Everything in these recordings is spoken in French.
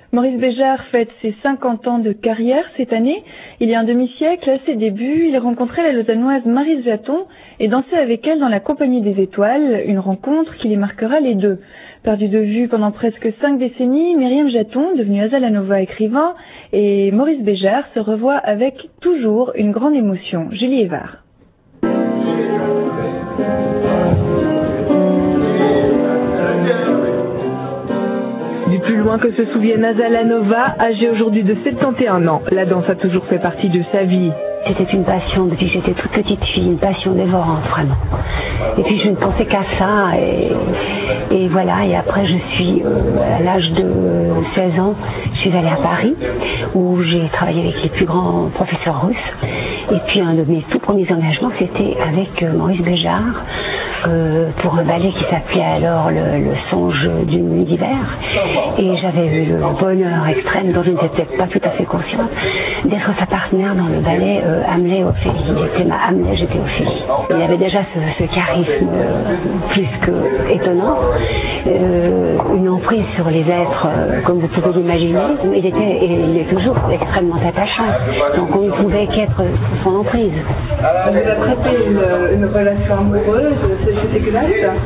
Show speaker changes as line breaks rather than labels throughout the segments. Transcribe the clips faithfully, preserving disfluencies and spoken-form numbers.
Maurice Béjart fête ses cinquante ans de carrière cette année. Il y a un demi-siècle, à ses débuts, il rencontrait la lausannoise Maryse Jaton et dansait avec elle dans la Compagnie des Étoiles, une rencontre qui les marquera les deux. Perdue de vue pendant presque cinq décennies, Myriam Jaton, devenue Azalanova écrivain, et Maurice Béjart se revoient avec toujours une grande émotion. Julie Evard.
Du plus loin que se souvienne Azalanova, âgée aujourd'hui de soixante et un ans, la danse a toujours fait partie de sa vie.
C'était une passion depuis que j'étais toute petite fille, une passion dévorante vraiment. Et puis je ne pensais qu'à ça et, et voilà. Et après je suis euh, à l'âge de seize ans, je suis allée à Paris où j'ai travaillé avec les plus grands professeurs russes. Et puis un de mes tout premiers engagements c'était avec euh, Maurice Béjart euh, pour un ballet qui s'appelait alors le, le Songe d'une nuit d'hiver. Et j'avais eu le bonheur extrême dont je n'étais pas tout à fait consciente d'être sa partenaire dans le ballet euh, Hamlet Ophélie. J'étais ma Hamlet, j'étais Ophélie. Il avait déjà ce, ce charisme euh, plus que étonnant, euh, une emprise sur les êtres euh, comme vous pouvez l'imaginer. Il était, et il est toujours extrêmement attachant. Donc on ne pouvait qu'être sous son emprise.
On vous a traité une, une relation amoureuse, c'était que là,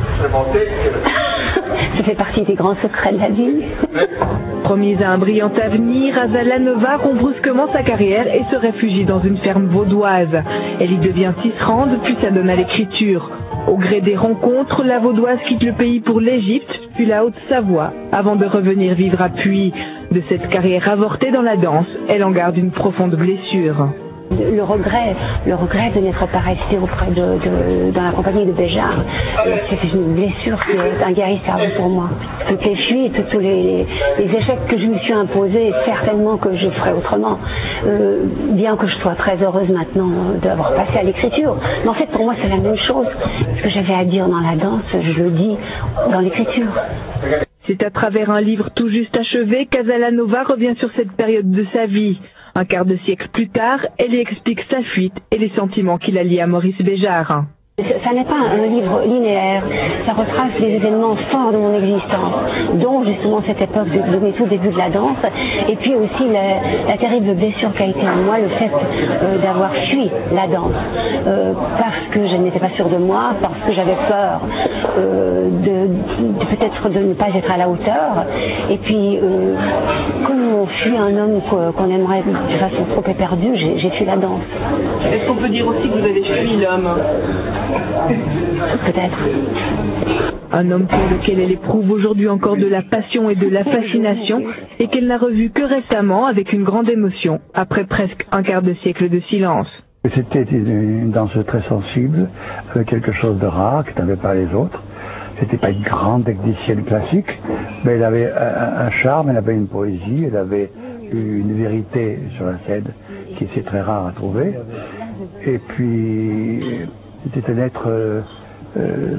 ça fait partie des grands secrets de la vie.
Promise à un brillant avenir, Azalanova rompt brusquement sa carrière et se réfugie dans une ferme vaudoise. Elle y devient tisserande puis s'adonne à l'écriture. Au gré des rencontres, la vaudoise quitte le pays pour l'Égypte, puis la Haute-Savoie, avant de revenir vivre à Puy. De cette carrière avortée dans la danse, elle en garde une profonde blessure.
Le regret, le regret de n'être pas resté auprès de, de, dans la compagnie de Béjart, euh, c'est une blessure qui est inguérissable pour moi. Toutes les fuites, tous les, les, les échecs que je me suis imposés, certainement que je ferai autrement. Euh, bien que je sois très heureuse maintenant d'avoir passé à l'écriture. Mais en fait, pour moi, c'est la même chose. Ce que j'avais à dire dans la danse, je le dis dans l'écriture.
C'est à travers un livre tout juste achevé qu'Azalanova revient sur cette période de sa vie. Un quart de siècle plus tard, elle y explique sa fuite et les sentiments qui la lient à Maurice Béjart.
Ça n'est pas un livre linéaire, ça retrace les événements forts de mon existence, dont justement cette époque de, de mes tout débuts de la danse, et puis aussi la, la terrible blessure qu'a été en moi le fait euh, d'avoir fui la danse, euh, parce que je n'étais pas sûre de moi, parce que j'avais peur euh, de, de peut-être de ne pas être à la hauteur, et puis euh, comme on fuit un homme qu'on aimerait de façon trop éperdue, j'ai, j'ai fui la danse.
Est-ce qu'on peut dire aussi que vous avez fui l'homme ?
Peut-être.
Un homme pour lequel elle éprouve aujourd'hui encore de la passion et de la fascination et qu'elle n'a revu que récemment avec une grande émotion, après presque un quart de siècle de silence.
C'était une danseuse très sensible, avec quelque chose de rare que n'avaient pas les autres. C'était pas une grande technicienne classique, mais elle avait un, un charme, elle avait une poésie, elle avait une vérité sur la scène qui c'est très rare à trouver. Et puis c'était un être euh, euh,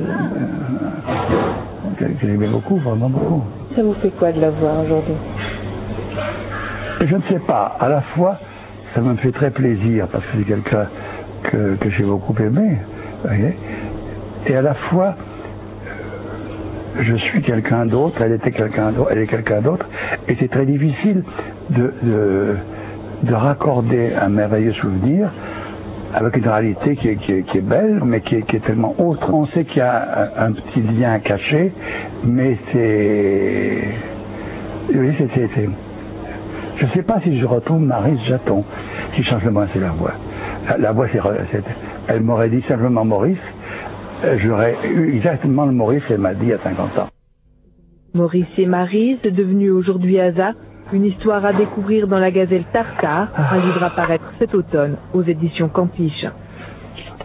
que, que j'aimais beaucoup, vraiment beaucoup.
Ça vous fait quoi de la voir aujourd'hui ?
Je ne sais pas. À la fois, ça me fait très plaisir parce que c'est quelqu'un que, que j'ai beaucoup aimé. Voyez ? Et à la fois, je suis quelqu'un d'autre, elle était quelqu'un d'autre, elle est quelqu'un d'autre. Et c'est très difficile de, de, de raccorder un merveilleux souvenir avec une réalité qui est, qui est, qui est belle, mais qui est, qui est tellement autre. On sait qu'il y a un, un petit lien caché, mais c'est... Oui, c'est... c'est, c'est... Je ne sais pas si je retrouve Maryse Jaton, qui change le moins, c'est la voix. La, la voix, c'est, c'est... Elle m'aurait dit simplement Maurice, j'aurais eu exactement le Maurice qu'elle m'a dit il y a cinquante ans.
Maurice et Maryse, devenus aujourd'hui Aza, une histoire à découvrir dans la Gazelle Tartare, un livre à paraître cet automne aux éditions Campiche.